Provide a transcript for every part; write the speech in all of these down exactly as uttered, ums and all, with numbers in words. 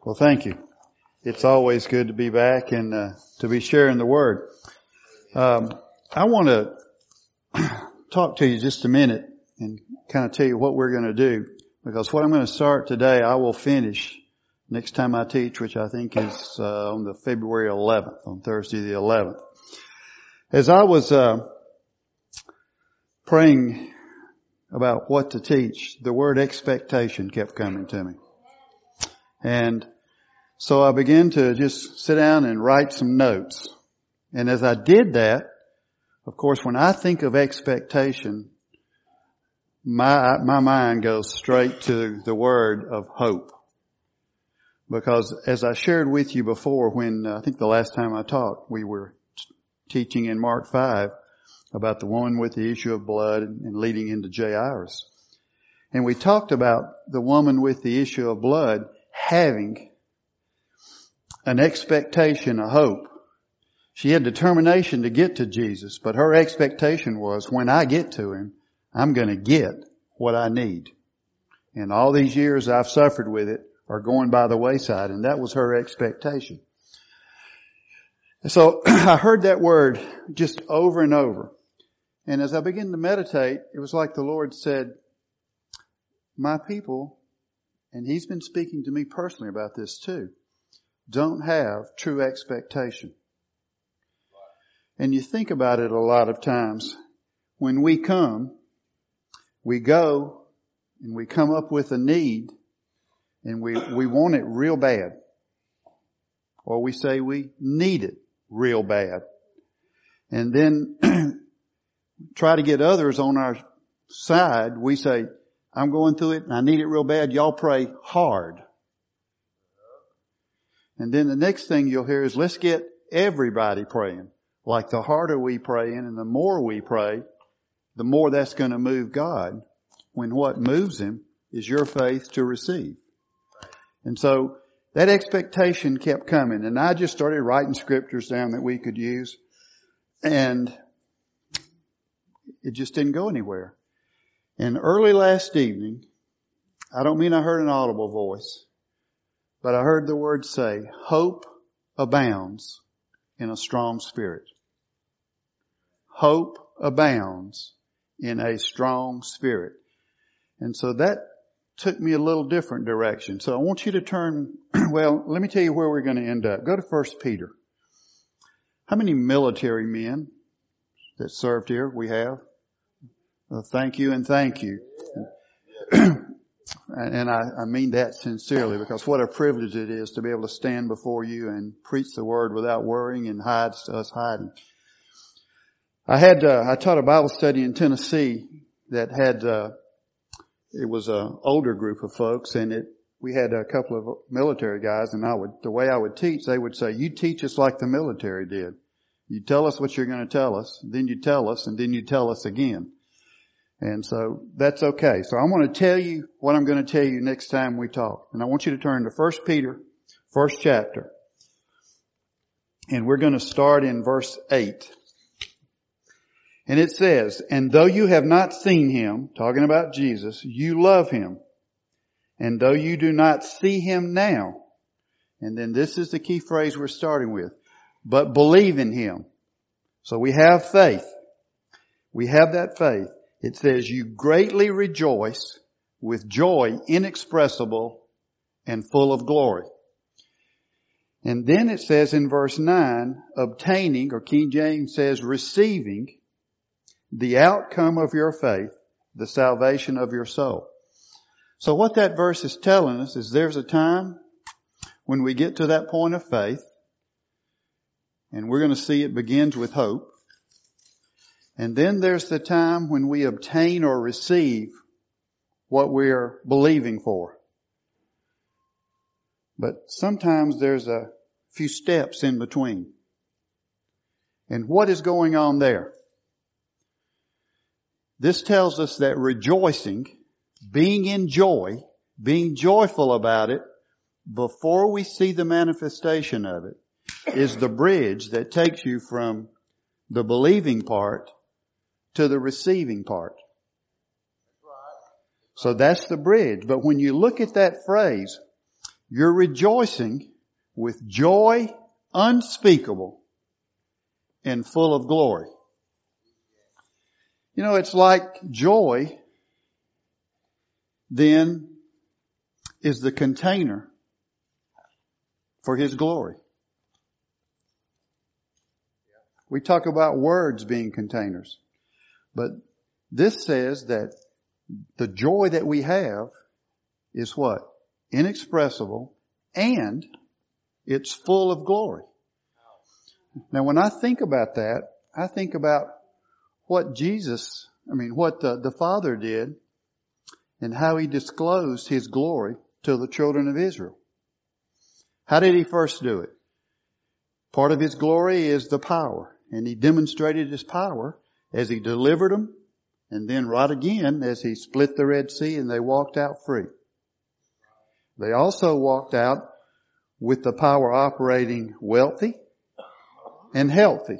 Well, thank you. It's always good to be back and uh, to be sharing the Word. Um, I want to talk to you just a minute and kind of tell you what we're going to do, because what I'm going to start today, I will finish next time I teach, which I think is uh, on the February eleventh, on Thursday the eleventh. As I was uh, praying about what to teach, the word expectation kept coming to me. And so I began to just sit down and write some notes. And as I did that, of course, when I think of expectation, my my mind goes straight to the word of hope. Because as I shared with you before, when uh, I think the last time I talked, we were t- teaching in Mark five about the woman with the issue of blood and, and leading into Jairus. And we talked about the woman with the issue of blood having an expectation, a hope. She had determination to get to Jesus, but her expectation was, when I get to Him, I'm going to get what I need. And all these years I've suffered with it are going by the wayside, and that was her expectation. So I heard that word just over and over. And as I began to meditate, it was like the Lord said, my people, and He's been speaking to me personally about this too, don't have true expectation. And you think about it a lot of times. When we come, we go and we come up with a need and we, we want it real bad. Or we say we need it real bad. And then try to get others on our side. We say, I'm going through it and I need it real bad. Y'all pray hard. And then the next thing you'll hear is, let's get everybody praying. Like the harder we pray and the more we pray, the more that's going to move God, when what moves Him is your faith to receive. And so that expectation kept coming, and I just started writing scriptures down that we could use, and it just didn't go anywhere. And early last evening, I don't mean I heard an audible voice, but I heard the word say, hope abounds in a strong spirit. Hope abounds in a strong spirit. And so that took me a little different direction. So I want you to turn, well, let me tell you where we're going to end up. Go to First Peter. How many military men that served here we have? Well, thank you and thank you. And I, I mean that sincerely, because what a privilege it is to be able to stand before you and preach the word without worrying and hide us hiding. I had, uh, I taught a Bible study in Tennessee that had, uh, it was an older group of folks, and it, we had a couple of military guys, and I would, the way I would teach, they would say, you teach us like the military did. You tell us what you're going to tell us, then you tell us, and then you tell us again. And so that's okay. So I want to tell you what I'm going to tell you next time we talk. And I want you to turn to First Peter, first chapter. And we're going to start in verse eight. And it says, and though you have not seen Him, talking about Jesus, you love Him. And though you do not see Him now, and then this is the key phrase we're starting with, but believe in Him. So we have faith. We have that faith. It says, you greatly rejoice with joy inexpressible and full of glory. And then it says in verse nine, obtaining, or King James says receiving, the outcome of your faith, the salvation of your soul. So what that verse is telling us is there's a time when we get to that point of faith, and we're going to see it begins with hope. And then there's the time when we obtain or receive what we're believing for. But sometimes there's a few steps in between. And what is going on there? This tells us that rejoicing, being in joy, being joyful about it, before we see the manifestation of it, is the bridge that takes you from the believing part to the receiving part. So that's the bridge. But when you look at that phrase, you're rejoicing with joy unspeakable and full of glory. You know, it's like joy then is the container for His glory. We talk about words being containers, but this says that the joy that we have is what? Inexpressible, and it's full of glory. Now when I think about that, I think about what Jesus, I mean what the, the Father did and how He disclosed His glory to the children of Israel. How did He first do it? Part of His glory is the power, and He demonstrated His power as He delivered them, and then right again as He split the Red Sea and they walked out free. They also walked out with the power operating wealthy and healthy.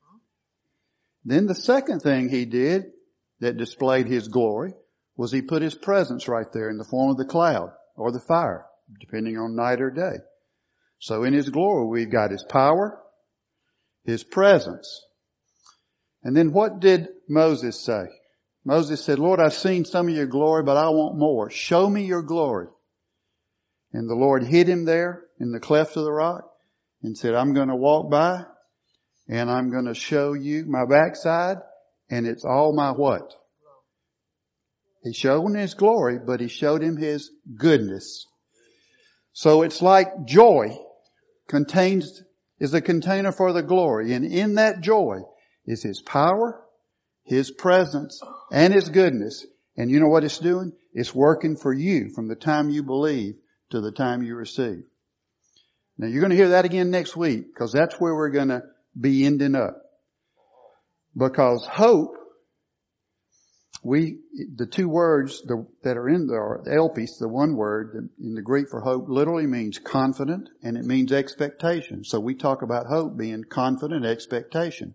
Then the second thing He did that displayed His glory was He put His presence right there in the form of the cloud or the fire, depending on night or day. So in His glory we've got His power, His presence. And then what did Moses say? Moses said, Lord, I've seen some of your glory, but I want more. Show me your glory. And the Lord hid him there in the cleft of the rock and said, I'm going to walk by and I'm going to show you my backside, and it's all my what? He showed him His glory, but He showed him His goodness. So it's like joy contains, is a container for the glory. And in that joy is His power, His presence, and His goodness. And you know what it's doing? It's working for you from the time you believe to the time you receive. Now you're going to hear that again next week, because that's where we're going to be ending up. Because hope, we, the two words the, that are in there, elpis, the one word in the Greek for hope literally means confident, and it means expectation. So we talk about hope being confident expectation.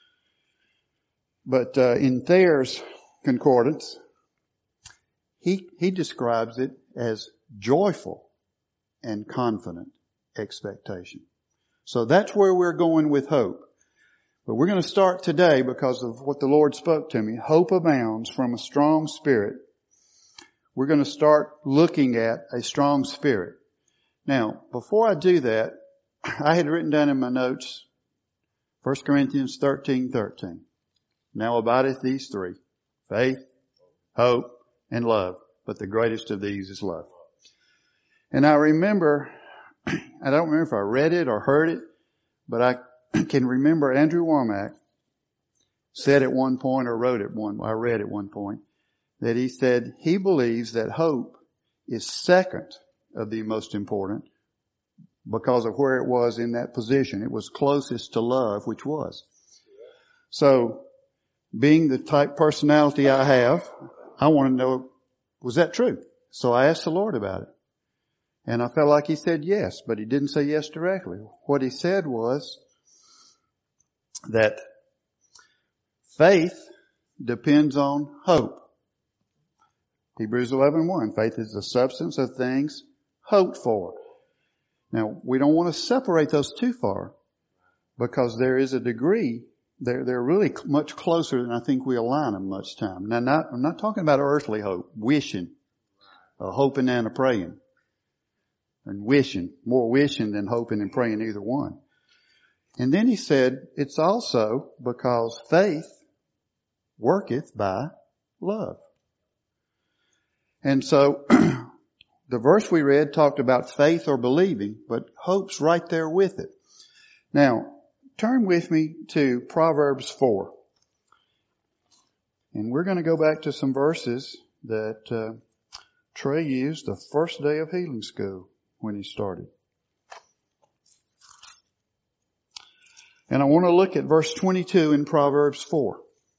But uh, in Thayer's concordance, he he describes it as joyful and confident expectation. So that's where we're going with hope. But we're going to start today because of what the Lord spoke to me. Hope abounds from a strong spirit. We're going to start looking at a strong spirit. Now, before I do that, I had written down in my notes First Corinthians thirteen thirteen. Now abideth these three: faith, hope, and love. But the greatest of these is love. And I remember, I don't remember if I read it or heard it, but I can remember Andrew Womack said at one point, or wrote at one, I read at one point, that he said he believes that hope is second of the most important because of where it was in that position. It was closest to love, which was. So, being the type personality I have, I want to know, was that true? So I asked the Lord about it. And I felt like He said yes, but He didn't say yes directly. What He said was that faith depends on hope. Hebrews eleven one, faith is the substance of things hoped for. Now, we don't want to separate those too far because there is a degree, they're, they're really much closer than I think we align them much time. Now, not, I'm not talking about earthly hope, wishing, uh, hoping and a praying. And wishing, more wishing than hoping and praying, either one. And then he said, it's also because faith worketh by love. And so, the verse we read talked about faith or believing, but hope's right there with it. Now, turn with me to Proverbs four. And we're going to go back to some verses that uh, Trey used the first day of healing school when he started. And I want to look at verse twenty-two in Proverbs four.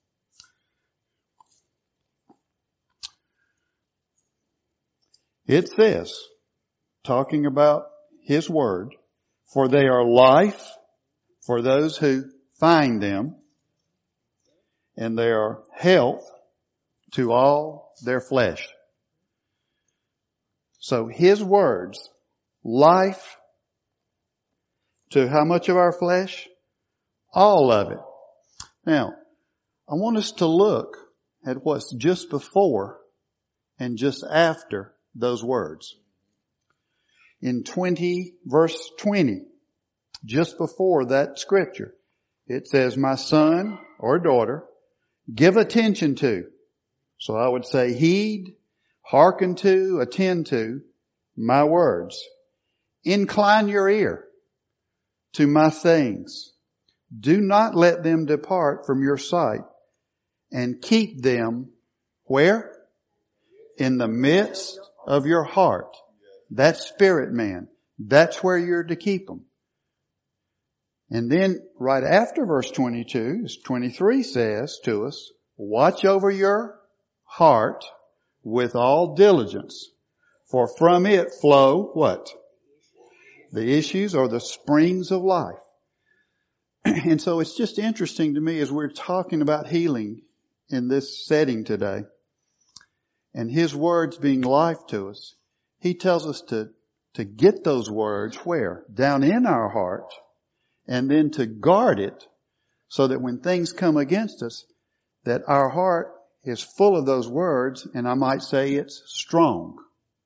It says, talking about His word, for they are life for those who find them, and they are health to all their flesh. So His words life to how much of our flesh? All of it. Now, I want us to look at what's just before and just after those words. In twenty, verse twenty, just before that scripture, it says, my son or daughter, give attention to. So I would say heed, hearken to, attend to my words. Incline your ear to my sayings. Do not let them depart from your sight, and keep them where? In the midst of your heart. That's spirit man. That's where you're to keep them. And then right after verse twenty-two, twenty-three says to us, watch over your heart with all diligence, for from it flow what? The issues or the springs of life. And so it's just interesting to me as we're talking about healing in this setting today, and His words being life to us, He tells us to, to get those words where? Down in our heart, and then to guard it so that when things come against us, that our heart is full of those words, and I might say it's strong.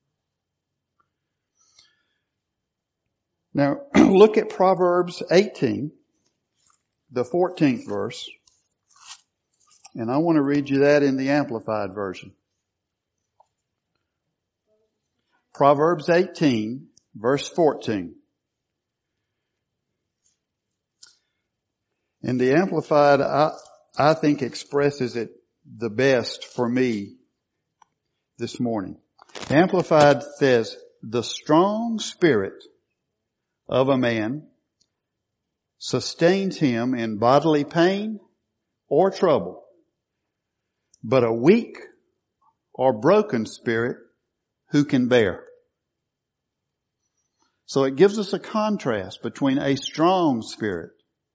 Now, look at Proverbs eighteen, the fourteenth verse, and I want to read you that in the Amplified Version. Proverbs eighteen, verse fourteen. And the Amplified, I, I think, expresses it the best for me this morning. Amplified says, the strong spirit of a man sustains him in bodily pain or trouble, but a weak or broken spirit who can bear. So it gives us a contrast between a strong spirit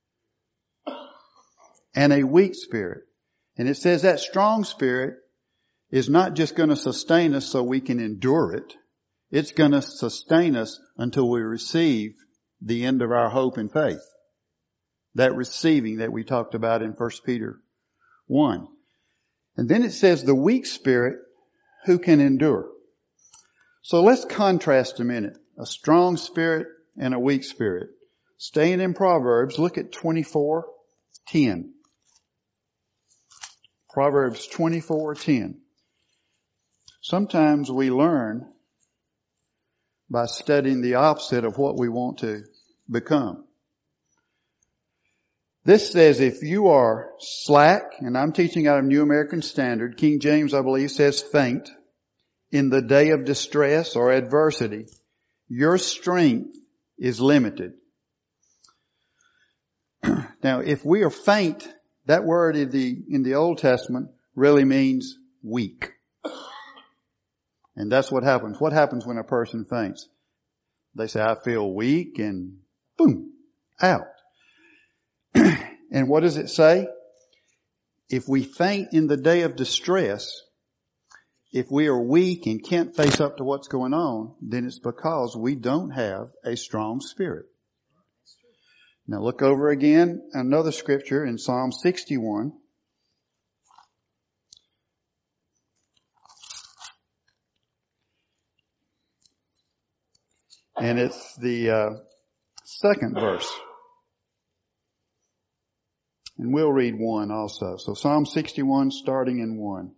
and a weak spirit. And it says that strong spirit is not just going to sustain us so we can endure it. It's going to sustain us until we receive the end of our hope and faith. That receiving that we talked about in First Peter one. And then it says the weak spirit who can endure. So let's contrast a minute. A strong spirit and a weak spirit. Staying in Proverbs, look at twenty-four ten. Proverbs twenty-four ten. Sometimes we learn by studying the opposite of what we want to become. This says if you are slack, and I'm teaching out of New American Standard, King James I believe says faint, in the day of distress or adversity, your strength is limited. Now if we are faint, that word in the, in the Old Testament really means weak. And that's what happens. What happens when a person faints? They say, I feel weak, and boom, out. And what does it say? If we faint in the day of distress, if we are weak and can't face up to what's going on, then it's because we don't have a strong spirit. Now look over again, another scripture in Psalm sixty-one. And it's the uh, second verse. And we'll read one also. So Psalm sixty-one starting in one.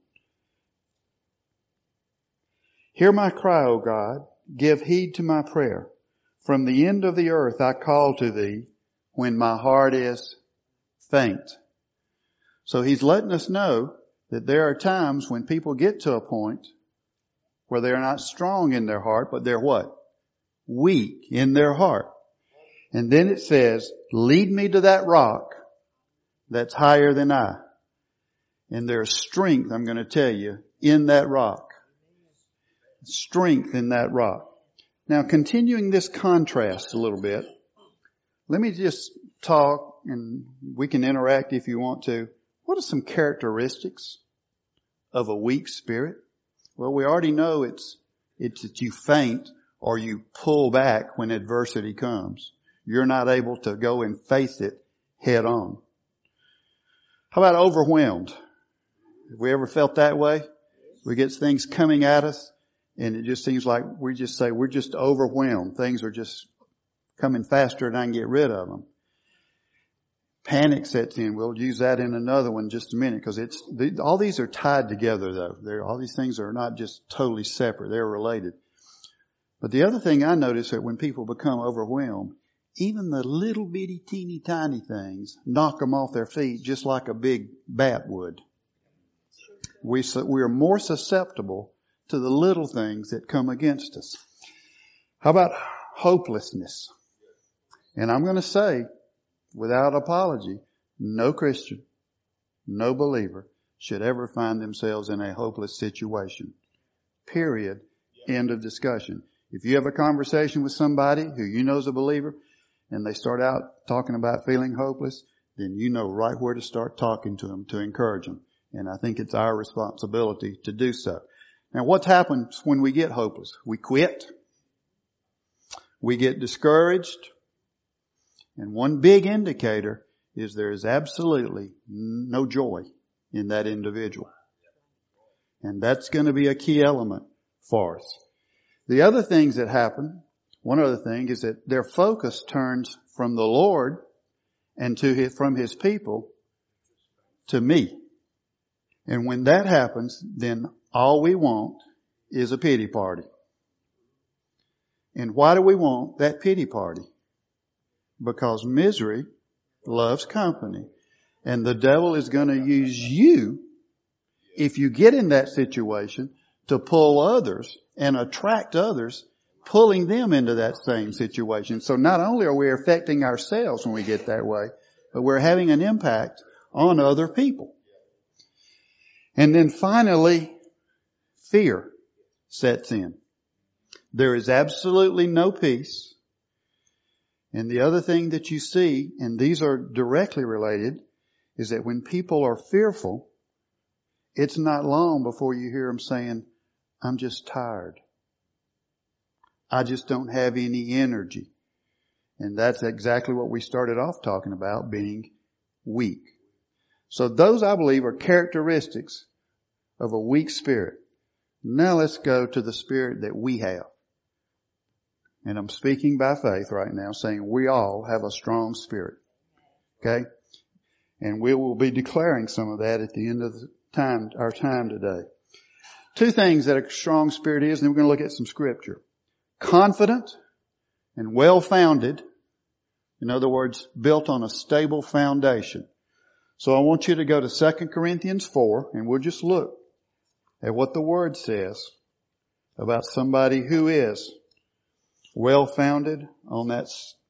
Hear my cry, O God. Give heed to my prayer. From the end of the earth I call to thee when my heart is faint. So he's letting us know that there are times when people get to a point where they're not strong in their heart, but they're what? Weak in their heart. And then it says, lead me to that rock that's higher than I. And there's strength, I'm going to tell you, in that rock. Strength in that rock. Now, continuing this contrast a little bit, let me just talk, and we can interact if you want to. What are some characteristics of a weak spirit? Well, we already know it's, it's that you faint or you pull back when adversity comes. You're not able to go and face it head on. How about overwhelmed? Have we ever felt that way? We get things coming at us and it just seems like we just say we're just overwhelmed. Things are just coming faster than I can get rid of them. Panic sets in. We'll use that in another one in just a minute because it's, all these are tied together though. They're, all these things are not just totally separate. They're related. But the other thing I notice that when people become overwhelmed, even the little bitty teeny tiny things knock them off their feet just like a big bat would. We, we are more susceptible to the little things that come against us. How about hopelessness? And I'm going to say, without apology, no Christian, no believer should ever find themselves in a hopeless situation. Period. End of discussion. If you have a conversation with somebody who you know is a believer and they start out talking about feeling hopeless, then you know right where to start talking to them to encourage them. And I think it's our responsibility to do so. Now, what happens when we get hopeless? We quit. We get discouraged. And one big indicator is there is absolutely no joy in that individual. And that's going to be a key element for us. The other things that happen, one other thing is that their focus turns from the Lord and to his, from His people to me. And when that happens, then all we want is a pity party. And why do we want that pity party? Because misery loves company. And the devil is going to use you, if you get in that situation, to pull others and attract others, pulling them into that same situation. So not only are we affecting ourselves when we get that way, but we're having an impact on other people. And then finally, fear sets in. There is absolutely no peace. And the other thing that you see, and these are directly related, is that when people are fearful, it's not long before you hear them saying, I'm just tired. I just don't have any energy. And that's exactly what we started off talking about, being weak. So those, I believe, are characteristics of a weak spirit. Now let's go to the spirit that we have. And I'm speaking by faith right now, saying we all have a strong spirit. Okay? And we will be declaring some of that at the end of the time, our time today. Two things that a strong spirit is, and then we're going to look at some scripture. Confident and well-founded. In other words, built on a stable foundation. So I want you to go to Second Corinthians four, and we'll just look at what the Word says about somebody who is well-founded on that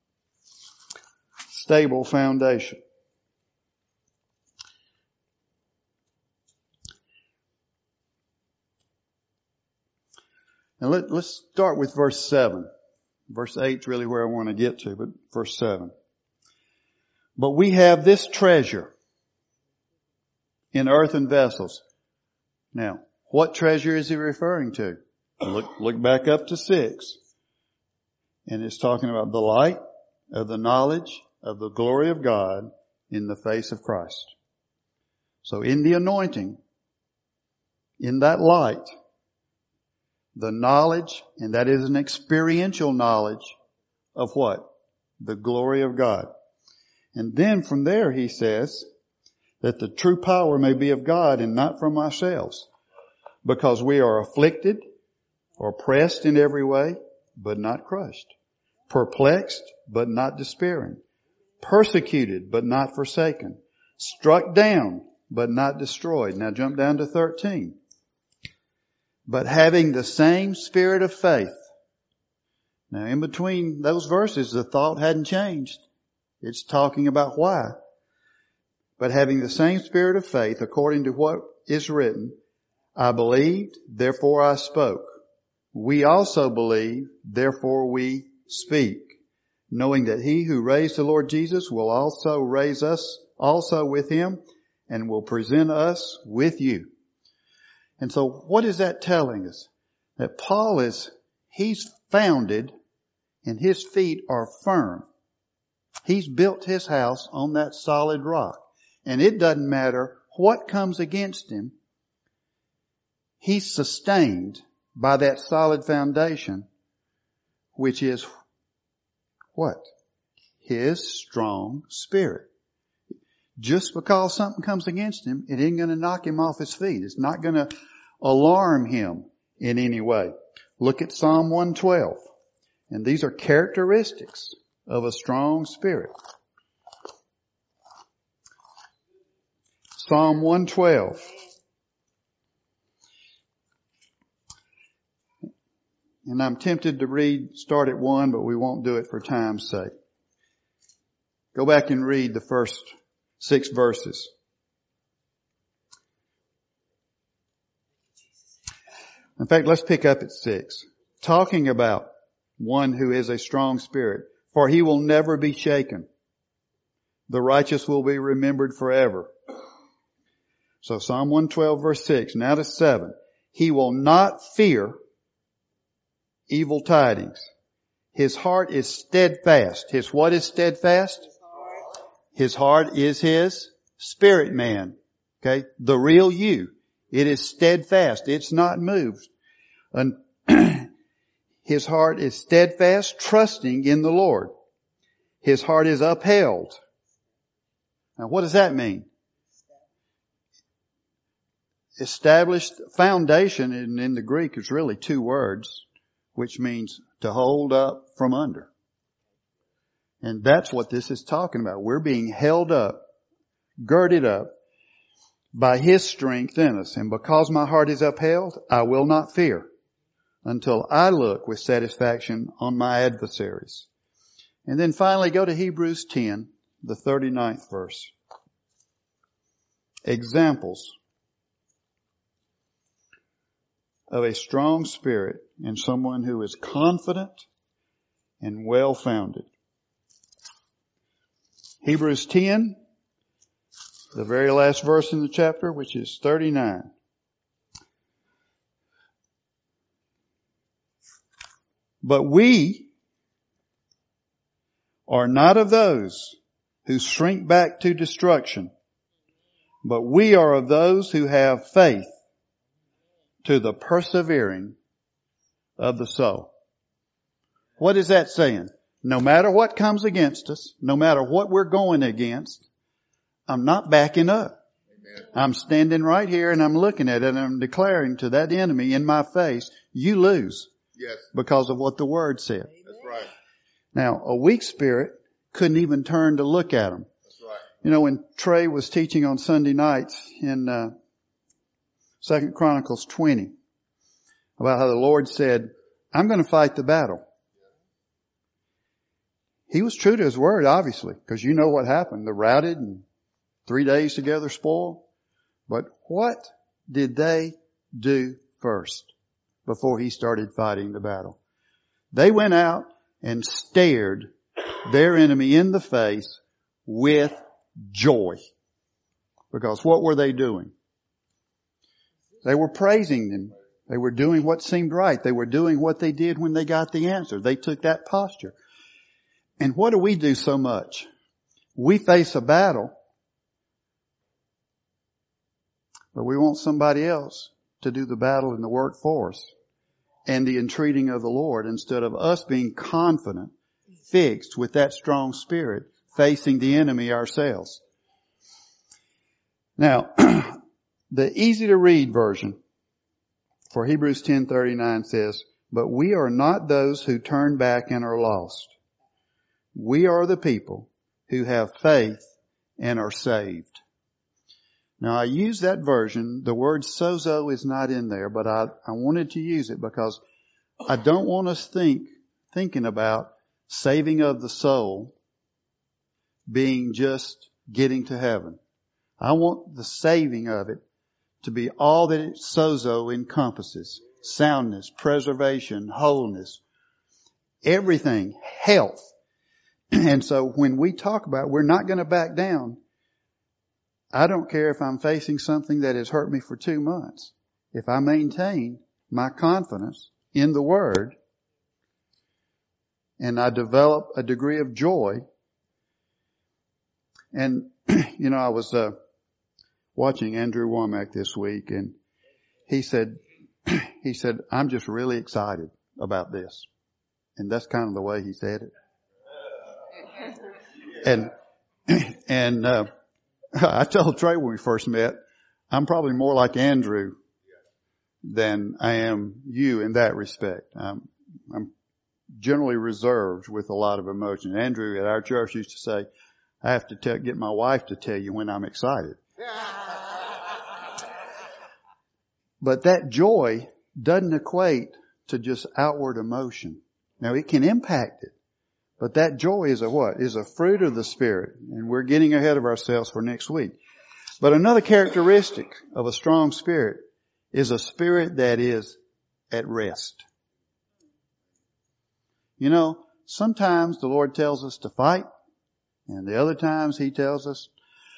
stable foundation. Now let, let's start with verse seven. Verse eight is really where I want to get to, but verse seven. But we have this treasure in earthen vessels. Now, what treasure is he referring to? Look, look back up to six. And it's talking about the light of the knowledge of the glory of God in the face of Christ. So in the anointing, in that light, the knowledge, and that is an experiential knowledge of what? The glory of God. And then from there he says that the true power may be of God and not from ourselves, because we are afflicted or pressed in every way, but not crushed, perplexed, but not despairing, persecuted, but not forsaken, struck down, but not destroyed. Now jump down to thirteen. But having the same spirit of faith. Now in between those verses, the thought hadn't changed. It's talking about why. But having the same spirit of faith, according to what is written, I believed, therefore I spoke. We also believe, therefore we speak, knowing that he who raised the Lord Jesus will also raise us also with him and will present us with you. And so what is that telling us? That Paul is, he's founded and his feet are firm. He's built his house on that solid rock. And it doesn't matter what comes against him. He's sustained by that solid foundation, which is what? His strong spirit. Just because something comes against him, it ain't going to knock him off his feet. It's not going to alarm him in any way. Look at Psalm one twelve. And these are characteristics of a strong spirit. Psalm one twelve. And I'm tempted to read, start at one, but we won't do it for time's sake. Go back and read the first six verses. In fact, let's pick up at six. Talking about one who is a strong spirit. For he will never be shaken. The righteous will be remembered forever. So Psalm one twelve verse six. Now to seven. He will not fear evil tidings. His heart is steadfast. His what is steadfast? His heart is his spirit man. Okay? The real you. It is steadfast. It's not moved. And his heart is steadfast, trusting in the Lord. His heart is upheld. Now what does that mean? Established foundation in, in the Greek is really two words, which means to hold up from under. And that's what this is talking about. We're being held up, girded up by his strength in us. And because my heart is upheld, I will not fear until I look with satisfaction on my adversaries. And then finally go to Hebrews ten, the thirty-ninth verse. Examples of a strong spirit and someone who is confident and well-founded. Hebrews ten, the very last verse in the chapter, which is thirty-nine. But we are not of those who shrink back to destruction, but we are of those who have faith to the persevering of the soul. What is that saying? No matter what comes against us, no matter what we're going against, I'm not backing up. Amen. I'm standing right here and I'm looking at it and I'm declaring to that enemy in my face, you lose. Yes. Because of what the Word said. That's right. Now, a weak spirit couldn't even turn to look at him. That's right. You know, when Trey was teaching on Sunday nights in uh, Second Chronicles twenty, about how the Lord said, I'm going to fight the battle. He was true to His Word, obviously, because you know what happened. They're routed and three days together spoiled. But what did they do first before He started fighting the battle? They went out and stared their enemy in the face with joy. Because what were they doing? They were praising Him. They were doing what seemed right. They were doing what they did when they got the answer. They took that posture. And what do we do so much? We face a battle, but we want somebody else to do the battle and the work for us and the entreating of the Lord instead of us being confident, fixed with that strong spirit, facing the enemy ourselves. Now, the easy to read version for Hebrews ten thirty-nine says, but we are not those who turn back and are lost. We are the people who have faith and are saved. Now I use that version. The word sozo is not in there, but I, I wanted to use it because I don't want us think, thinking about saving of the soul being just getting to heaven. I want the saving of it to be all that it sozo encompasses. Soundness, preservation, wholeness, everything, health. And so when we talk about we're not going to back down, I don't care if I'm facing something that has hurt me for two months. If I maintain my confidence in the Word, and I develop a degree of joy. And, you know, I was uh, watching Andrew Womack this week, and he said, he said, I'm just really excited about this. And that's kind of the way he said it. And, and, uh, I told Trey when we first met, I'm probably more like Andrew than I am you in that respect. I'm, I'm generally reserved with a lot of emotion. Andrew at our church used to say, I have to tell, get my wife to tell you when I'm excited. But that joy doesn't equate to just outward emotion. Now it can impact it, but that joy is a what? Is a fruit of the Spirit. And we're getting ahead of ourselves for next week. But another characteristic of a strong spirit is a spirit that is at rest. You know, sometimes the Lord tells us to fight, and the other times He tells us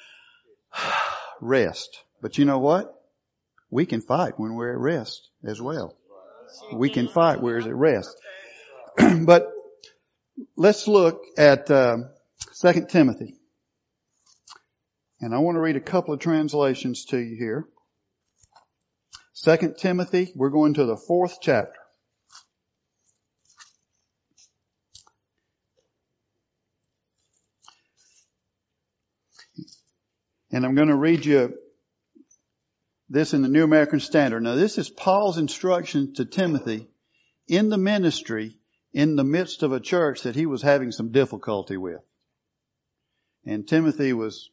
rest. But you know what? We can fight when we're at rest as well. We can fight when we're at rest. But let's look at uh, Second Timothy. And I want to read a couple of translations to you here. Second Timothy, we're going to the fourth chapter. And I'm going to read you this in the New American Standard. Now this is Paul's instruction to Timothy in the ministry in the midst of a church that he was having some difficulty with. And Timothy was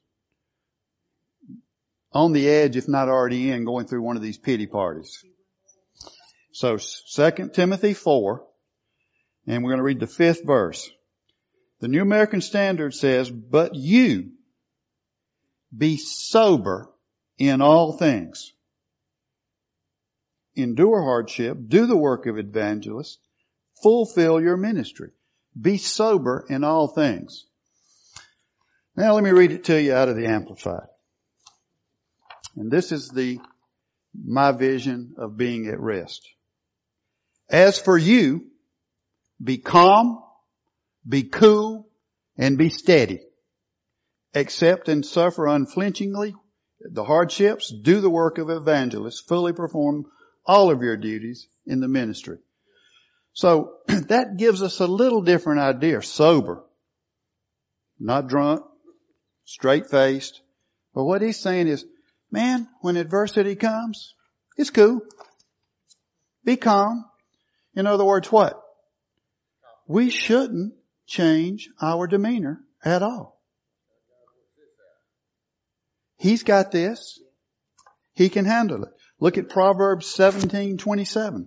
on the edge, if not already in, going through one of these pity parties. So Second Timothy four, and we're going to read the fifth verse. The New American Standard says, but you be sober in all things. Endure hardship, do the work of evangelist, fulfill your ministry. Be sober in all things. Now let me read it to you out of the Amplified. And this is the, my vision of being at rest. As for you, be calm, be cool, and be steady. Accept and suffer unflinchingly the hardships, do the work of evangelist, fully perform all of your duties in the ministry. So that gives us a little different idea. Sober. Not drunk. Straight-faced. But what he's saying is, man, when adversity comes, it's cool. Be calm. In other words, what? We shouldn't change our demeanor at all. He's got this. He can handle it. Look at Proverbs seventeen twenty-seven.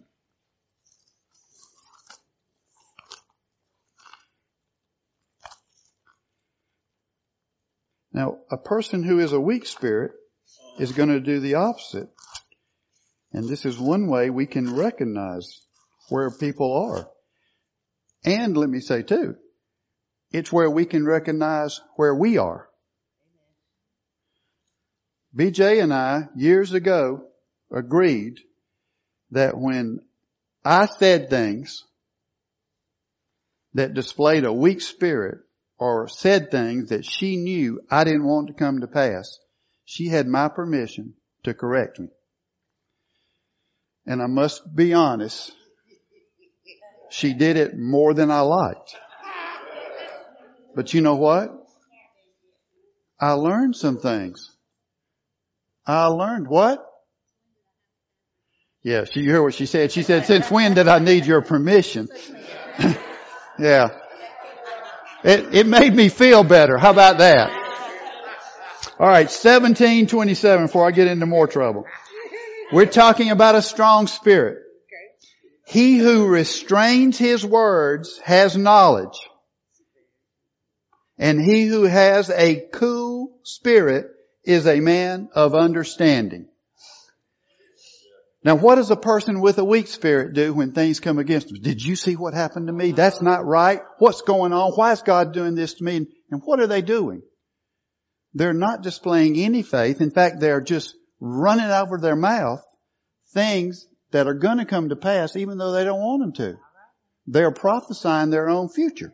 Now, a person who is a weak spirit is going to do the opposite. And this is one way we can recognize where people are. And let me say too, it's where we can recognize where we are. B J and I, years ago, agreed that when I said things that displayed a weak spirit or said things that she knew I didn't want to come to pass, she had my permission to correct me. And I must be honest, she did it more than I liked. But you know what? I learned some things. I learned what? Yeah, she, you heard what she said. She said, since when did I need your permission? Yeah. It, it made me feel better. How about that? All right, seventeen twenty-seven before I get into more trouble. We're talking about a strong spirit. He who restrains his words has knowledge. And he who has a cool spirit is a man of understanding. Now, what does a person with a weak spirit do when things come against them? Did you see what happened to me? That's not right. What's going on? Why is God doing this to me? And what are they doing? They're not displaying any faith. In fact, they're just running over their mouth things that are going to come to pass even though they don't want them to. They are prophesying their own future.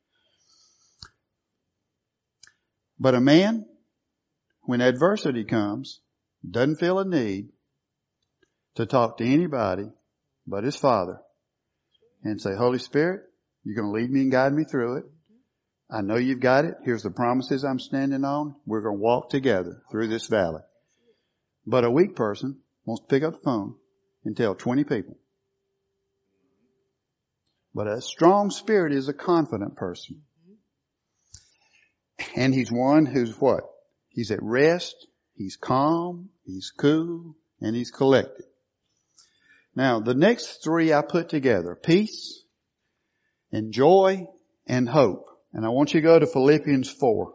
But a man, when adversity comes, doesn't feel a need to talk to anybody but his Father and say, Holy Spirit, you're going to lead me and guide me through it. I know you've got it. Here's the promises I'm standing on. We're going to walk together through this valley. But a weak person wants to pick up the phone and tell twenty people. But a strong spirit is a confident person. And he's one who's what? He's at rest, he's calm, he's cool, and he's collected. Now, the next three I put together, peace and joy and hope. And I want you to go to Philippians four.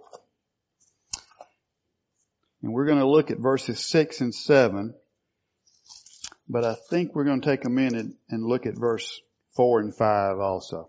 And we're going to look at verses six and seven. But I think we're going to take a minute and look at verse four and five also.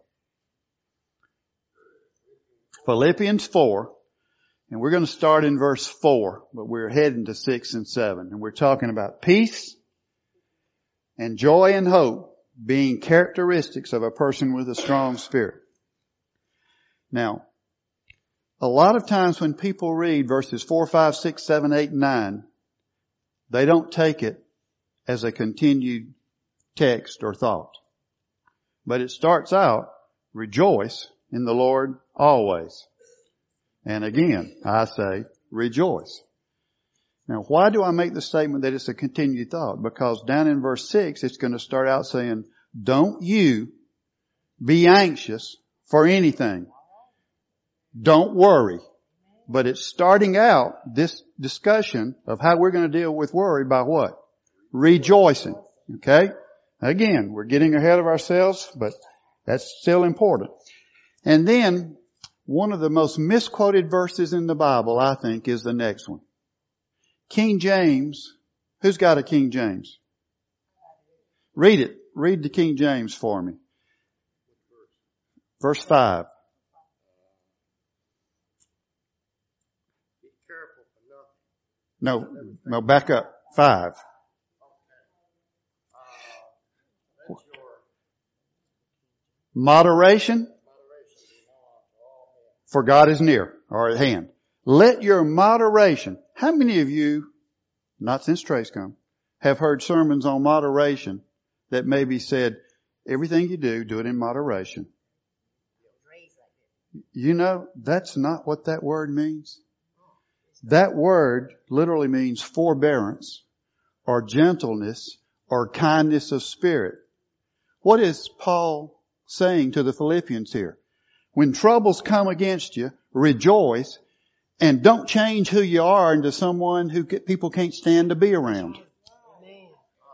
Philippians four. And we're going to start in verse four, but we're heading to six and seven. And we're talking about peace and joy and hope being characteristics of a person with a strong spirit. Now, a lot of times when people read verses four, five, six, seven, eight, and nine, they don't take it as a continued text or thought. But it starts out, rejoice in the Lord always. And again, I say, rejoice. Now, why do I make the statement that it's a continued thought? Because down in verse six, it's going to start out saying, don't you be anxious for anything. Don't worry. But it's starting out this discussion of how we're going to deal with worry by what? Rejoicing. Okay? Again, we're getting ahead of ourselves, but that's still important. And then, one of the most misquoted verses in the Bible, I think, is the next one. King James. Who's got a King James? Read it. Read the King James for me. Verse five. No, no, back up. Five. Moderation. For God is near, or at hand. Let your moderation. How many of you, not since Trace come, have heard sermons on moderation that maybe said, everything you do, do it in moderation? You know, that's not what that word means. That word literally means forbearance, or gentleness, or kindness of spirit. What is Paul saying to the Philippians here? When troubles come against you, rejoice, and don't change who you are into someone who people can't stand to be around. Amen.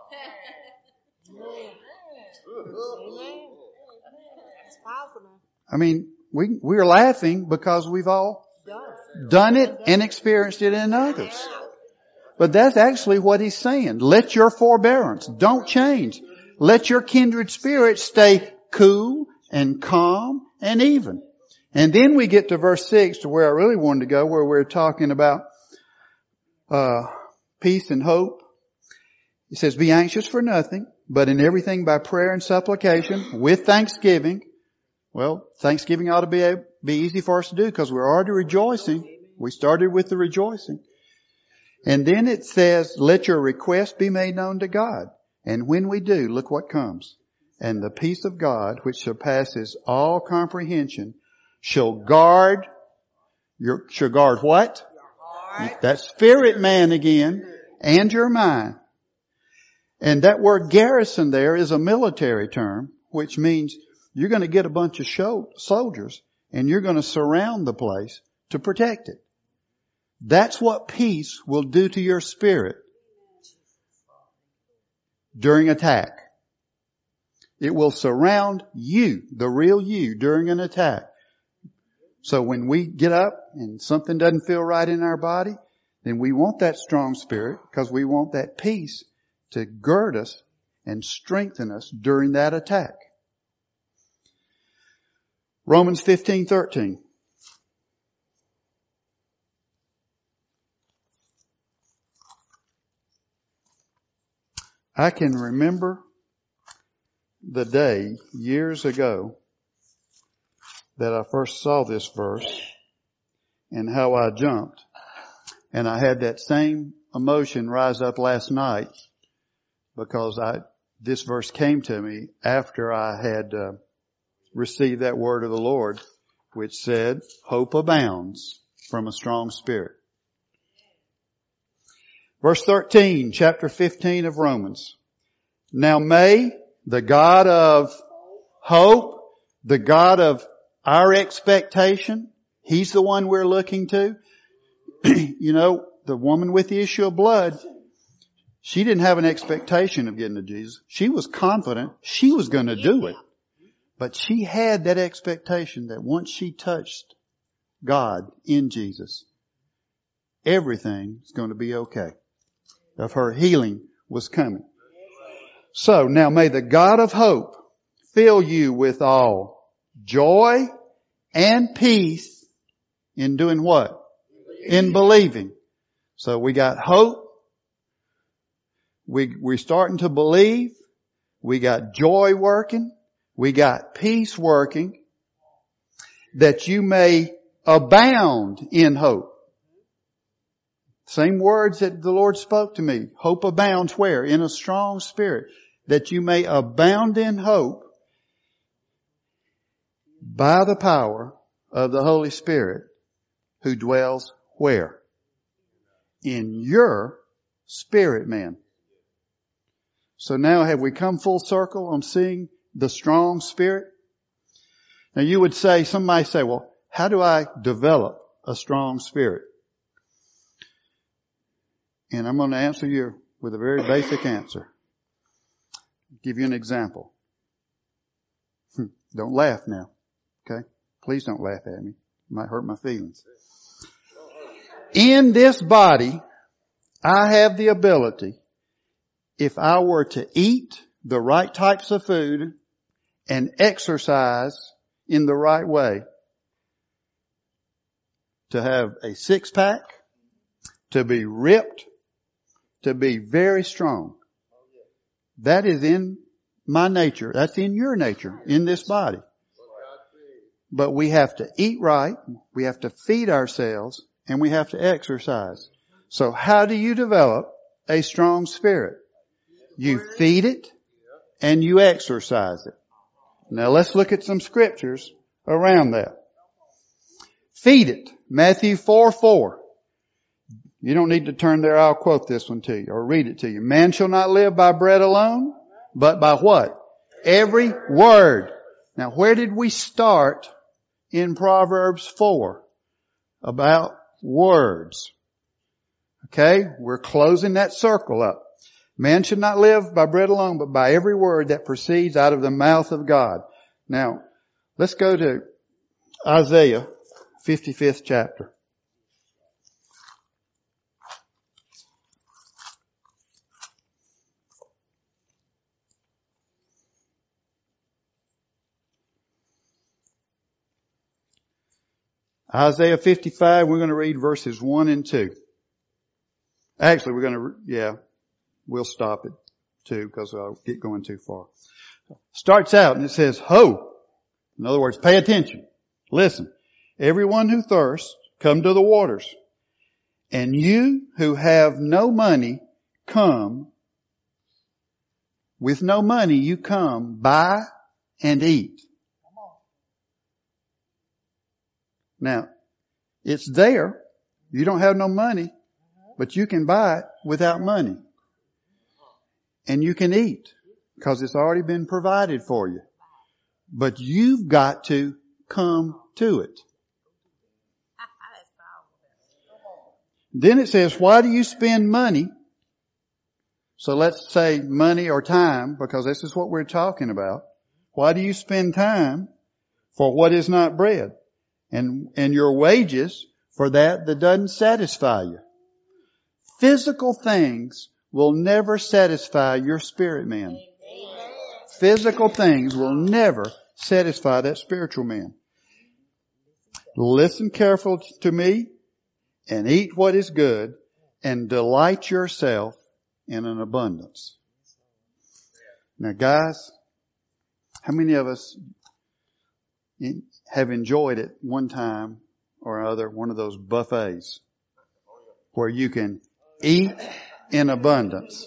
That's powerful. I mean, we, we're laughing because we've all done it and experienced it in others. But that's actually what he's saying. Let your forbearance, don't change. Let your kindred spirit stay cool and calm and even. And then we get to verse six, to where I really wanted to go, where we're talking about uh peace and hope. It says, be anxious for nothing, but in everything by prayer and supplication with thanksgiving. Well, thanksgiving ought to be able, be easy for us to do because we're already rejoicing. We started with the rejoicing. And then it says, let your request be made known to God. And when we do, look what comes. And the peace of God, which surpasses all comprehension, shall guard your, shall guard what? That spirit man again, and your mind. And that word garrison there is a military term, which means you're going to get a bunch of show, soldiers and you're going to surround the place to protect it. That's what peace will do to your spirit during attack. It will surround you, the real you, during an attack. So when we get up and something doesn't feel right in our body, then we want that strong spirit because we want that peace to gird us and strengthen us during that attack. Romans fifteen thirteen. I can remember the day years ago that I first saw this verse and how I jumped. And I had that same emotion rise up last night because I, this verse came to me after I had uh, received that word of the Lord, which said, hope abounds from a strong spirit. Verse thirteen, chapter fifteen of Romans. Now may the God of hope, the God of our expectation, He's the one we're looking to. You know, the woman with the issue of blood, she didn't have an expectation of getting to Jesus. She was confident she was going to do it. But she had that expectation that once she touched God in Jesus, everything is going to be okay. Of her healing was coming. So now may the God of hope fill you with all joy and peace in doing what? In believing. So we got hope. We, we're starting to believe. We got joy working. We got peace working. That you may abound in hope. Same words that the Lord spoke to me. Hope abounds where? In a strong spirit. That you may abound in hope by the power of the Holy Spirit who dwells where? In your spirit, man. So now have we come full circle on seeing the strong spirit? Now you would say, somebody say, well, how do I develop a strong spirit? And I'm going to answer you with a very basic answer. Give you an example. Don't laugh now. Okay? Please don't laugh at me. It might hurt my feelings. In this body, I have the ability, if I were to eat the right types of food and exercise in the right way, to have a six pack, to be ripped, to be very strong. That is in my nature. That's in your nature, in this body. But we have to eat right, we have to feed ourselves, and we have to exercise. So how do you develop a strong spirit? You feed it and you exercise it. Now let's look at some scriptures around that. Feed it. Matthew four four. You don't need to turn there. I'll quote this one to you or read it to you. Man shall not live by bread alone, but by what? Every word. Now where did we start in Proverbs four? About words. Okay? We're closing that circle up. Man should not live by bread alone, but by every word that proceeds out of the mouth of God. Now, let's go to Isaiah fifty-fifth chapter. Isaiah fifty-five, we're going to read verses one and two. Actually, we're going to, yeah, we'll stop at two because I'll get going too far. Starts out and it says, ho. In other words, pay attention. Listen. Everyone who thirsts, come to the waters. And you who have no money, come. With no money, you come, buy and eat. Now, it's there. You don't have no money, but you can buy it without money. And you can eat because it's already been provided for you. But you've got to come to it. Then it says, why do you spend money? So let's say money or time, because this is what we're talking about. Why do you spend time for what is not bread? And, and your wages for that that doesn't satisfy you. Physical things will never satisfy your spirit man. Amen. Physical things will never satisfy that spiritual man. Listen carefully to me and eat what is good and delight yourself in an abundance. Now guys, How many of us have enjoyed at one time or other one of those buffets where you can eat in abundance?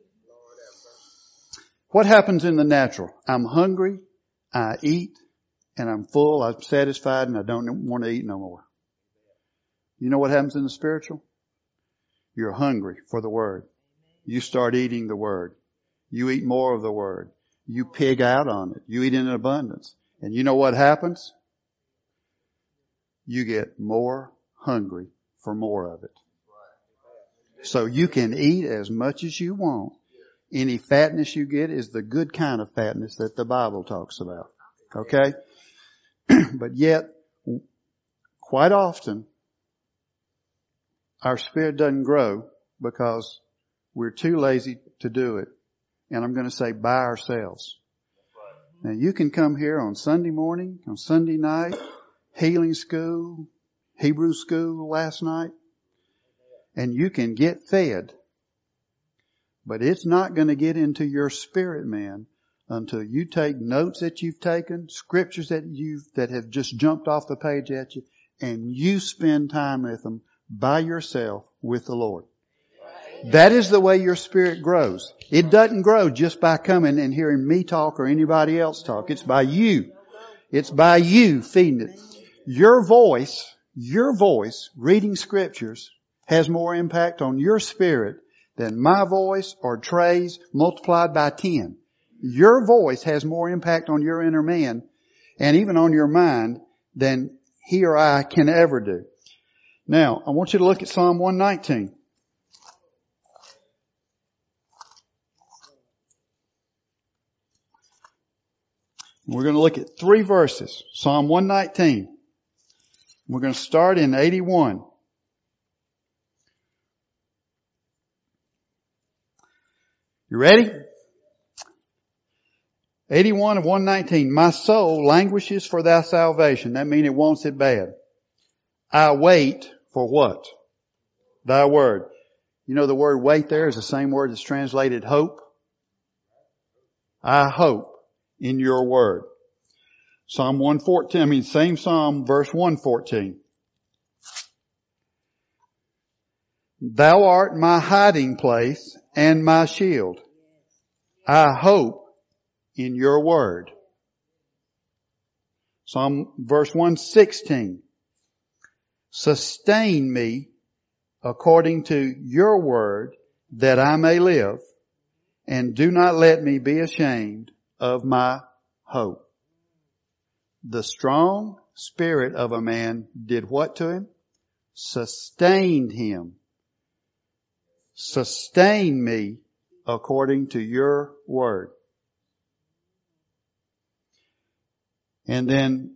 What happens in the natural? I'm hungry, I eat, and I'm full, I'm satisfied, and I don't want to eat no more. You know what happens in the spiritual? You're hungry for the Word. You start eating the Word. You eat more of the Word. You pig out on it. You eat in abundance. And you know what happens? You get more hungry for more of it. So you can eat as much as you want. Any fatness you get is the good kind of fatness that the Bible talks about. Okay? But yet, quite often, our spirit doesn't grow because we're too lazy to do it. And I'm going to say by ourselves. Now you can come here on Sunday morning, on Sunday night, healing school, Hebrew school last night, and you can get fed. But it's not going to get into your spirit, man, until you take notes that you've taken, scriptures that you've, that have just jumped off the page at you, and you spend time with them by yourself with the Lord. That is the way your spirit grows. It doesn't grow just by coming and hearing me talk or anybody else talk. It's by you. It's by you feeding it. Your voice, your voice, reading scriptures, has more impact on your spirit than my voice or Trey's multiplied by ten. Your voice has more impact on your inner man and even on your mind than he or I can ever do. Now, I want you to look at Psalm one nineteen. We're going to look at three verses. Psalm one nineteen. We're going to start in eighty-one. You ready? eighty-one of one nineteen. My soul languishes for thy salvation. That means it wants it bad. I wait for what? Thy word. You know the word wait there is the same word that's translated hope. I hope in your word. Psalm one fourteen, I mean same Psalm, verse one fourteen. Thou art my hiding place and my shield. I hope in your word. Psalm verse one sixteen. Sustain me according to your word that I may live, and do not let me be ashamed of my hope. The strong spirit of a man did what to him? Sustained him. Sustain me according to your word. And then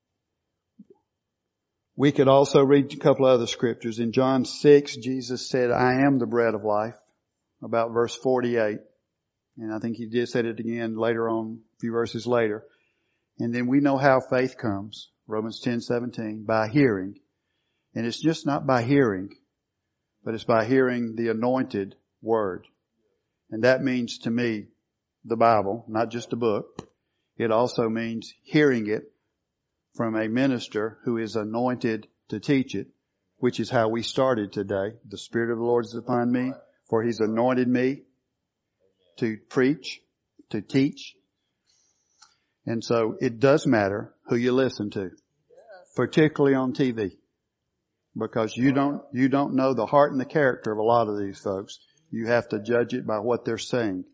we could also read a couple of other scriptures. In John six, Jesus said, I am the bread of life, about verse forty-eight. And I think he did say it again later on, a few verses later. And then we know how faith comes. Romans ten seventeen, by hearing. And it's just not by hearing, but it's by hearing the anointed word. And that means to me, the Bible, not just a book. It also means hearing it from a minister who is anointed to teach it, which is how we started today. The Spirit of the Lord is upon me, for He's anointed me to preach, to teach. And so it does matter who you listen to, particularly on T V, because you don't, you don't know the heart and the character of a lot of these folks. You have to judge it by what they're saying.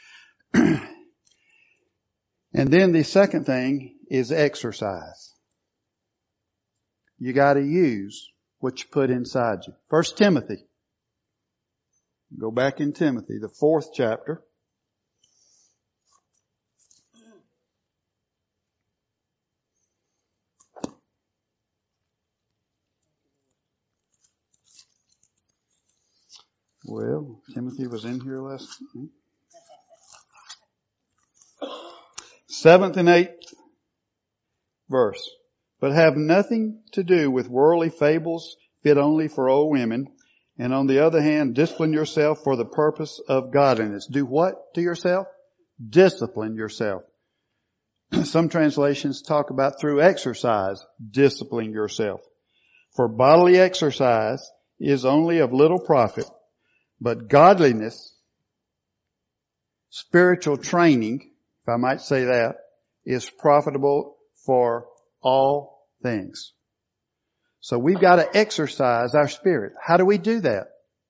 And then the second thing is exercise. You got to use what you put inside you. First Timothy. Go back in Timothy, the fourth chapter. Well, Timothy was in here last night. Seventh and eighth verse. But have nothing to do with worldly fables fit only for old women. And on the other hand, discipline yourself for the purpose of godliness. Do what to yourself? Discipline yourself. Some translations talk about through exercise, discipline yourself. For bodily exercise is only of little profit, but godliness, spiritual training, if I might say that, is profitable for all things. So we've got to exercise our spirit. How do we do that?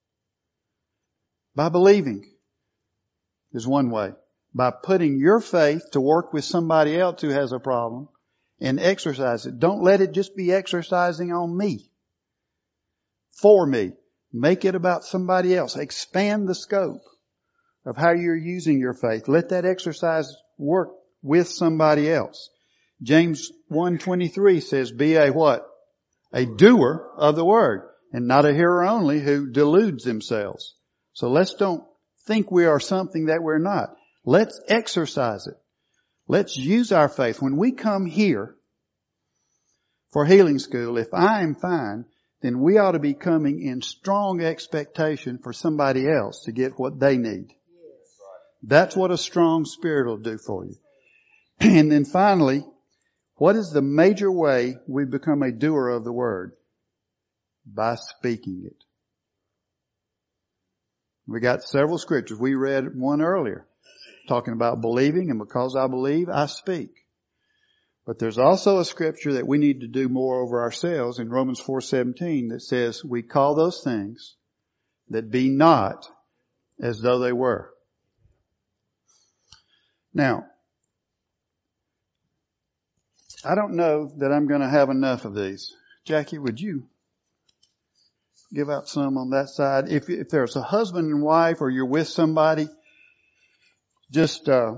By believing is one way. By putting your faith to work with somebody else who has a problem and exercise it. Don't let it just be exercising on me. For me. Make it about somebody else. Expand the scope of how you're using your faith. Let that exercise work with somebody else. James one twenty-three says, be a what? A doer of the word, and not a hearer only who deludes themselves. So let's don't think we are something that we're not. Let's exercise it. Let's use our faith. When we come here for healing school, if I am fine, then we ought to be coming in strong expectation for somebody else to get what they need. That's what a strong spirit will do for you. And then finally, what is the major way we become a doer of the word? By speaking it. We got several scriptures. We read one earlier talking about believing, and because I believe, I speak. But there's also a scripture that we need to do more over ourselves in Romans four seventeen that says we call those things that be not as though they were. Now, I don't know that I'm going to have enough of these. Jackie, would you give out some on that side? If, if there's a husband and wife or you're with somebody, just uh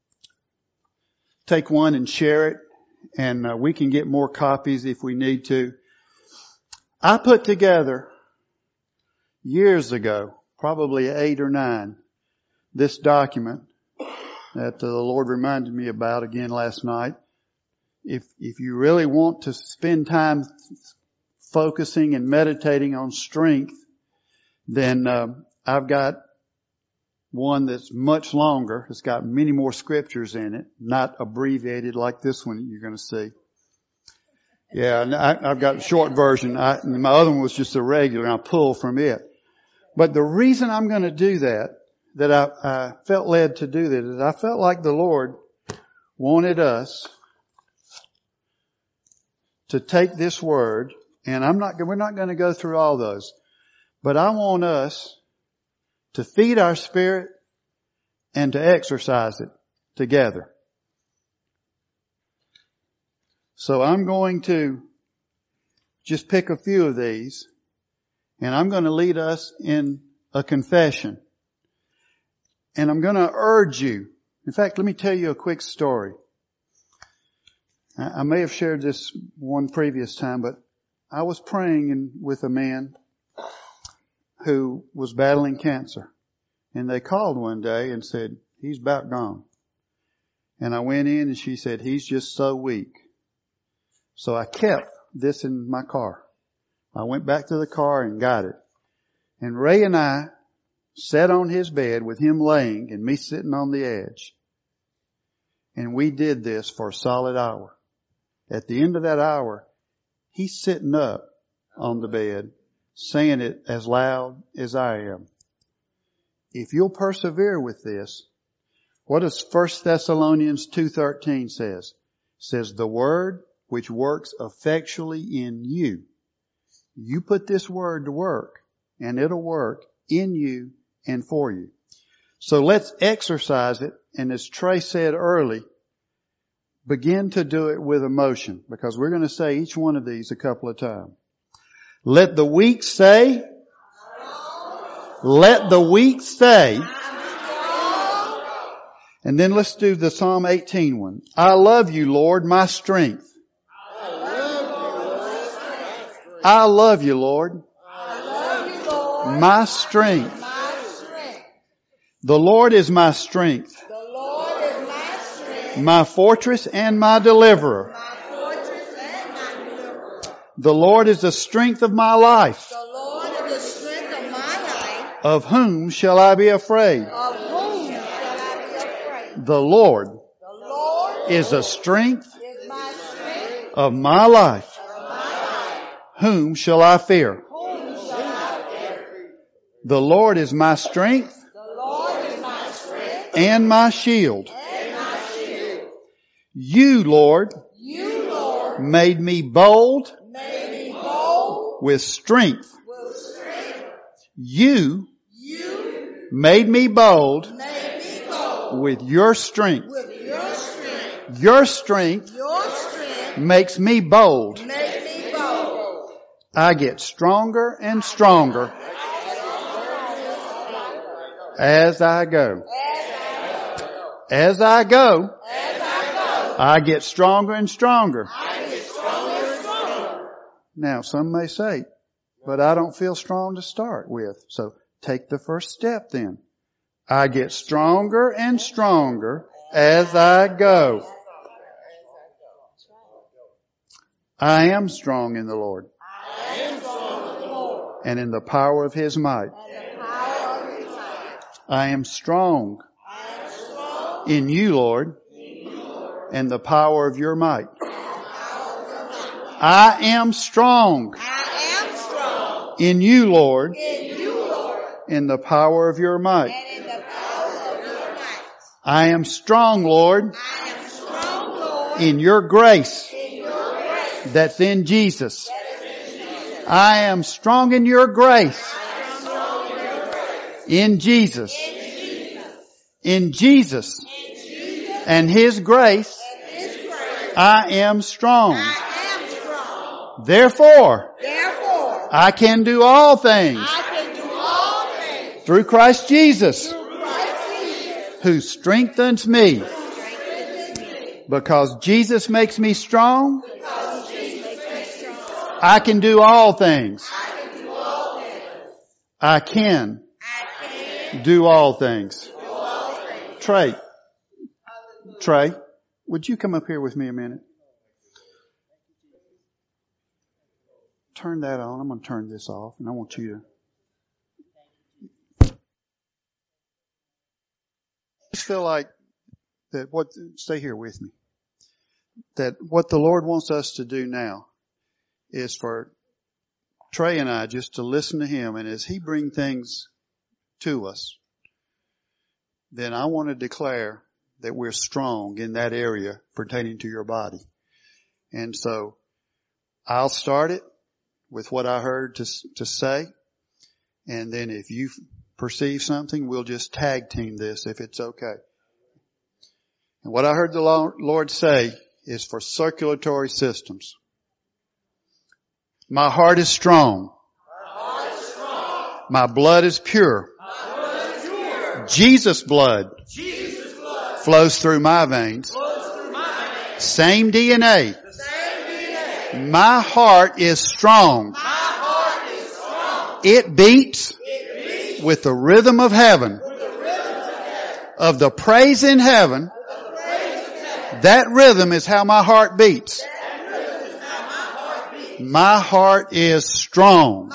take one and share it, and uh, we can get more copies if we need to. I put together years ago, probably eight or nine, this document that uh, the Lord reminded me about again last night. If if you really want to spend time focusing and meditating on strength, then uh, I've got one that's much longer. It's got many more scriptures in it, not abbreviated like this one you're going to see. Yeah, I, I've got a short version. I, my other one was just a regular, and I pulled from it. But the reason I'm going to do that, that I, I felt led to do that, is I felt like the Lord wanted us to take this word, and I'm not, we're not going to go through all those, but I want us to feed our spirit and to exercise it together. So I'm going to just pick a few of these, and I'm going to lead us in a confession. And I'm going to urge you. In fact, let me tell you a quick story. I may have shared this one previous time, but I was praying in, with a man who was battling cancer. And they called one day and said, he's about gone. And I went in and she said, he's just so weak. So I kept this in my car. I went back to the car and got it. And Ray and I sat on his bed with him laying and me sitting on the edge. And we did this for a solid hour. At the end of that hour, he's sitting up on the bed, saying it as loud as I am. If you'll persevere with this, what does First Thessalonians two thirteen says? It says, the word which works effectually in you. You put this word to work, and it'll work in you and for you. So let's exercise it, and as Trey said early, begin to do it with emotion, because we're going to say each one of these a couple of times. Let the weak say, let the weak say, and then let's do the Psalm eighteen one. I love you, Lord, my strength. I love you, Lord, my strength. The Lord is my strength, my fortress and my deliverer. The Lord is the strength of my life. Of whom shall I be afraid? The Lord is the strength of my life. Whom shall I fear? The Lord is my strength and my shield. You, Lord, made me bold with strength. You made me bold with your strength. Your strength makes me bold. I get stronger and stronger as I go. As I go, I get stronger and stronger. Now, some may say, but I don't feel strong to start with. So take the first step then. I get stronger and stronger as I go. I am strong in the Lord and in the power of His might. I am strong in you, Lord, and the power of your might. I am strong in you, Lord, in the power of your might. I am strong, Lord, in your grace that's in Jesus. I am strong in your grace in Jesus. In Jesus and His grace, I am strong. Therefore, I can do all things through Christ Jesus, who strengthens me. Because Jesus makes me strong, I can do all things. I can do all things. Trey, Trey, would you come up here with me a minute? Turn that on. I'm going to turn this off, and I want you to. I just feel like that what, stay here with me, that what the Lord wants us to do now is for Trey and I just to listen to Him, and as He brings things to us, then I want to declare that we're strong in that area pertaining to your body. And so I'll start it with what I heard to, to say. And then if you perceive something, we'll just tag team this if it's okay. And what I heard the Lord say is for circulatory systems. My heart is strong. My blood is pure. Jesus' blood, Jesus blood flows through my veins. Through my veins. Same D N A. Same D N A. My heart is strong. My heart is strong. It beats, it beats with the rhythm of heaven. With the rhythm of heaven. Of the praise in heaven. Of the praise in heaven. That rhythm is how my heart beats. That rhythm is how my heart beats. My heart is strong.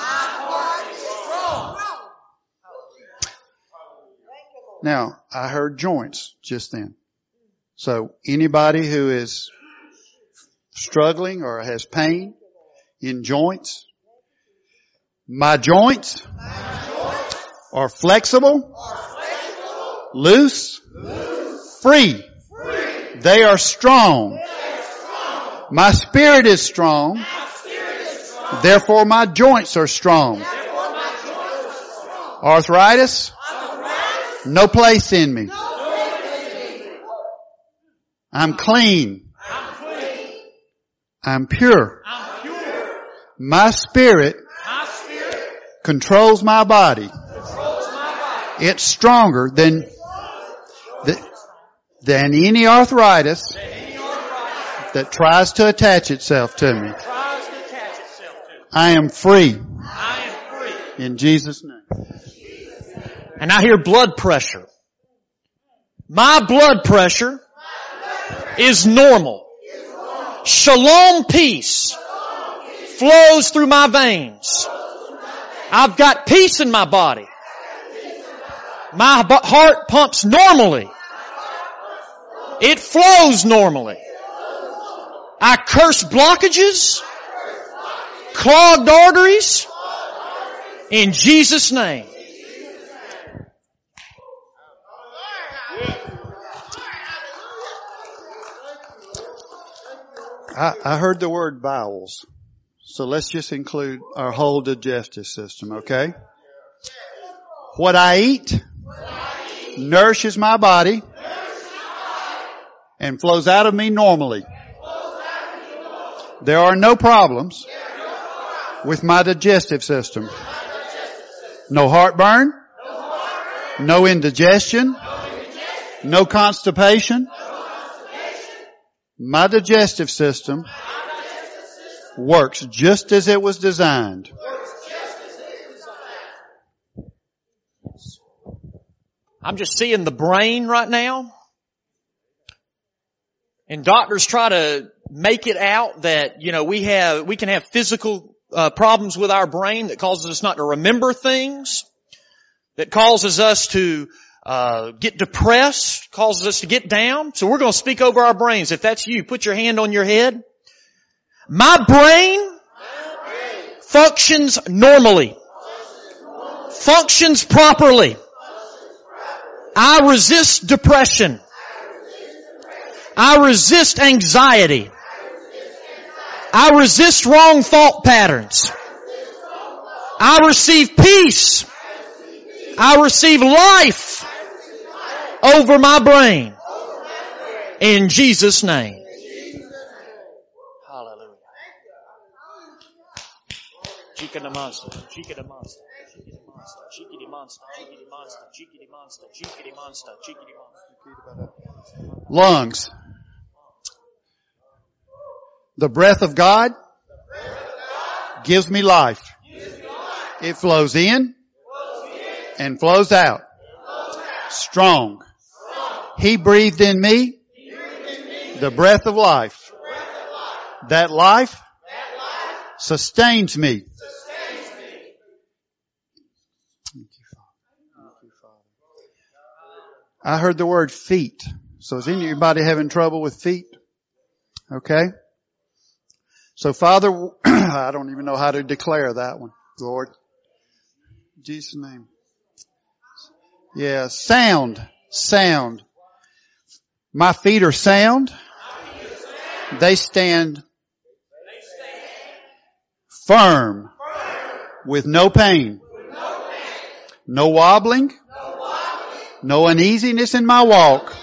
Now, I heard joints just then. So anybody who is struggling or has pain in joints, my joints are flexible, loose, free. They are strong. My spirit is strong. Therefore my joints are strong. Arthritis? No place in me. I'm clean. I'm pure. My spirit controls my body. It's stronger than than any arthritis that tries to attach itself to me. I am free. In Jesus' name. And I hear blood pressure. My blood pressure is normal. Shalom peace flows through my veins. I've got peace in my body. My heart pumps normally. It flows normally. I curse blockages, clogged arteries, in Jesus' name. I, I heard the word bowels. So let's just include our whole digestive system, okay? What I eat nourishes my body and flows out of me normally. There are no problems with my digestive system. No heartburn, no indigestion, no constipation. My digestive system works just as it was designed. I'm just seeing the brain right now. And doctors try to make it out that, you know, we have, we can have physical uh, problems with our brain that causes us not to remember things, that causes us to uh get depressed, causes us to get down. So we're going to speak over our brains. If that's you, put your hand on your head. My brain functions normally, functions properly. I resist depression. I resist anxiety. I resist wrong thought patterns. I receive peace. I receive life over my brain. In Jesus' name. Hallelujah. Chicken monster, chicken monster, chicken monster, chicken monster, chicken monster, chicken monster, chicken monster, chicken monster. Lungs. The breath of God gives me life. It flows in and flows out. Strong. He breathed in me the breath of life. That life sustains me. I heard the word feet. So is anybody having trouble with feet? Okay. So Father, I don't even know how to declare that one, Lord. In Jesus' name. Yeah, sound, sound. My feet are sound. They stand firm with no pain, no wobbling, no uneasiness in my walk.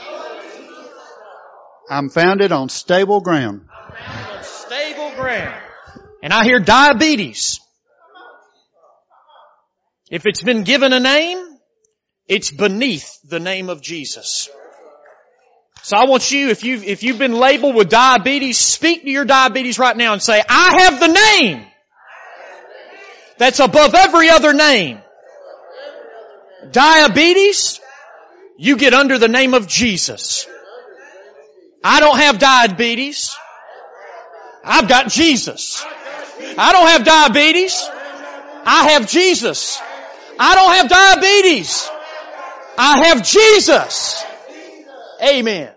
I'm founded on stable ground. Stable ground. And I hear diabetes. If it's been given a name, it's beneath the name of Jesus. So I want you, if you've, if you've been labeled with diabetes, speak to your diabetes right now and say, I have the name that's above every other name. Diabetes, you get under the name of Jesus. I don't have diabetes. I've got Jesus. I don't have diabetes. I have Jesus. I don't have diabetes. I have Jesus. Amen.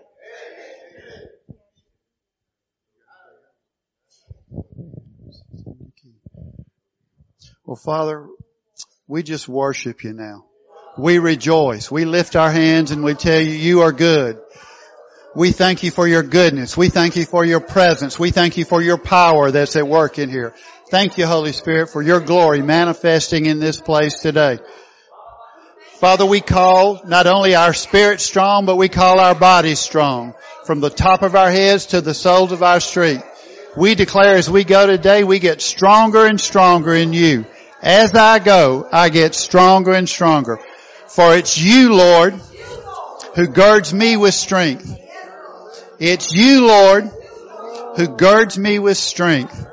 Well, Father, we just worship you now. We rejoice. We lift our hands and we tell you, you are good. We thank you for your goodness. We thank you for your presence. We thank you for your power that's at work in here. Thank you, Holy Spirit, for your glory manifesting in this place today. Father, we call not only our spirit strong, but we call our bodies strong. From the top of our heads to the soles of our feet. We declare as we go today, we get stronger and stronger in you. As I go, I get stronger and stronger. For it's you, Lord, who girds me with strength. It's you, Lord, who girds me with strength.